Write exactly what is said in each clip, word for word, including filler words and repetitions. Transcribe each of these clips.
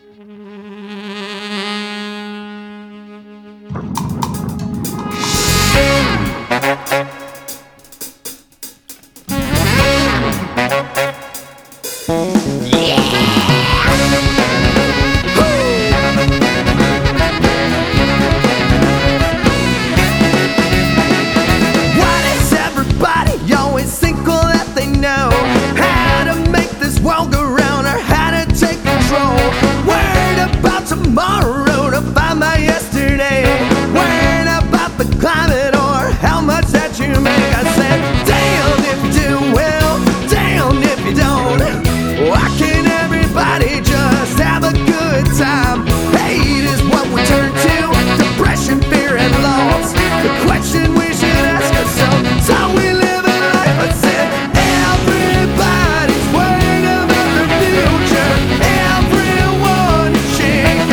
Tomorrow to find my yesterday. Worried about the climate or how much that you make. I said, damn if you do well, damn if you don't. Why can't everybody just have a good time? Hate is what we turn to, depression, fear, and loss. The question we should ask ourselves is how we live a life. I said, everybody's worried about the future. Everyone is shaking.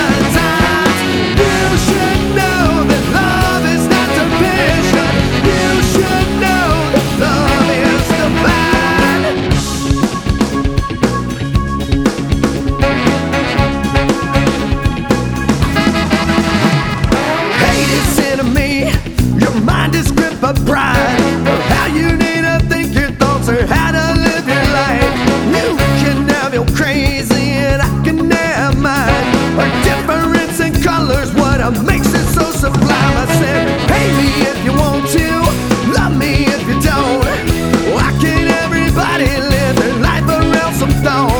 Of pride, of how you need to think your thoughts or how to live your life. You can have your crazy and I can have mine. Our difference in colors, what makes it so sublime. I said, hate me if you want to, love me if you don't. Why can't everybody live their life around some thought?